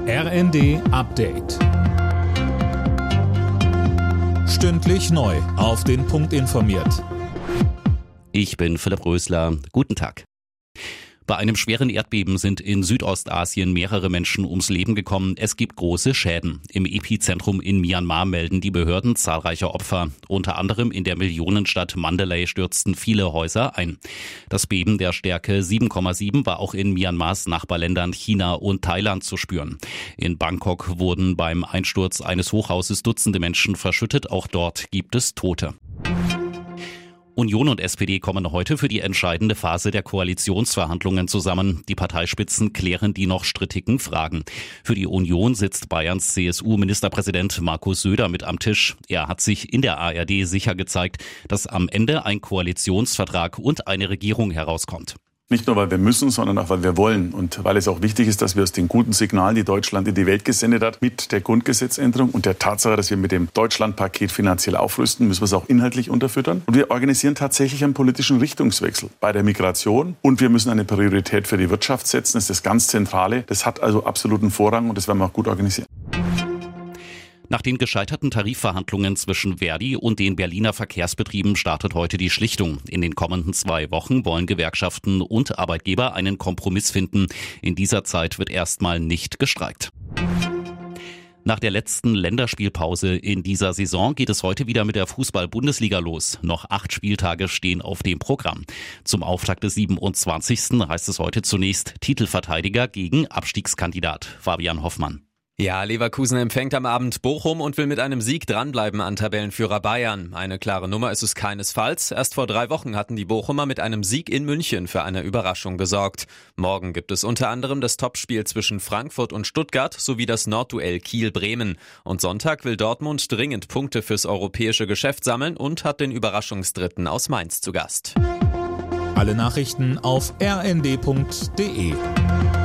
RND Update. Stündlich neu auf den Punkt informiert. Ich bin Philipp Rösler. Guten Tag. Bei einem schweren Erdbeben sind in Südostasien mehrere Menschen ums Leben gekommen. Es gibt große Schäden. Im Epizentrum in Myanmar melden die Behörden zahlreiche Opfer. Unter anderem in der Millionenstadt Mandalay stürzten viele Häuser ein. Das Beben der Stärke 7,7 war auch in Myanmars Nachbarländern China und Thailand zu spüren. In Bangkok wurden beim Einsturz eines Hochhauses Dutzende Menschen verschüttet. Auch dort gibt es Tote. Union und SPD kommen heute für die entscheidende Phase der Koalitionsverhandlungen zusammen. Die Parteispitzen klären die noch strittigen Fragen. Für die Union sitzt Bayerns CSU-Ministerpräsident Markus Söder mit am Tisch. Er hat sich in der ARD sicher gezeigt, dass am Ende ein Koalitionsvertrag und eine Regierung herauskommt. Nicht nur, weil wir müssen, sondern auch, weil wir wollen. Und weil es auch wichtig ist, dass wir aus den guten Signalen, die Deutschland in die Welt gesendet hat, mit der Grundgesetzänderung und der Tatsache, dass wir mit dem Deutschlandpaket finanziell aufrüsten, müssen wir es auch inhaltlich unterfüttern. Und wir organisieren tatsächlich einen politischen Richtungswechsel bei der Migration. Und wir müssen eine Priorität für die Wirtschaft setzen. Das ist das ganz Zentrale. Das hat also absoluten Vorrang und das werden wir auch gut organisieren. Nach den gescheiterten Tarifverhandlungen zwischen Verdi und den Berliner Verkehrsbetrieben startet heute die Schlichtung. In den kommenden 2 Wochen wollen Gewerkschaften und Arbeitgeber einen Kompromiss finden. In dieser Zeit wird erstmal nicht gestreikt. Nach der letzten Länderspielpause in dieser Saison geht es heute wieder mit der Fußball-Bundesliga los. Noch 8 Spieltage stehen auf dem Programm. Zum Auftakt des 27. heißt es heute zunächst Titelverteidiger gegen Abstiegskandidat Fabian Hoffmann. Ja, Leverkusen empfängt am Abend Bochum und will mit einem Sieg dranbleiben an Tabellenführer Bayern. Eine klare Nummer ist es keinesfalls. Erst vor 3 Wochen hatten die Bochumer mit einem Sieg in München für eine Überraschung gesorgt. Morgen gibt es unter anderem das Topspiel zwischen Frankfurt und Stuttgart sowie das Nordduell Kiel-Bremen. Und Sonntag will Dortmund dringend Punkte fürs europäische Geschäft sammeln und hat den Überraschungsdritten aus Mainz zu Gast. Alle Nachrichten auf rnd.de.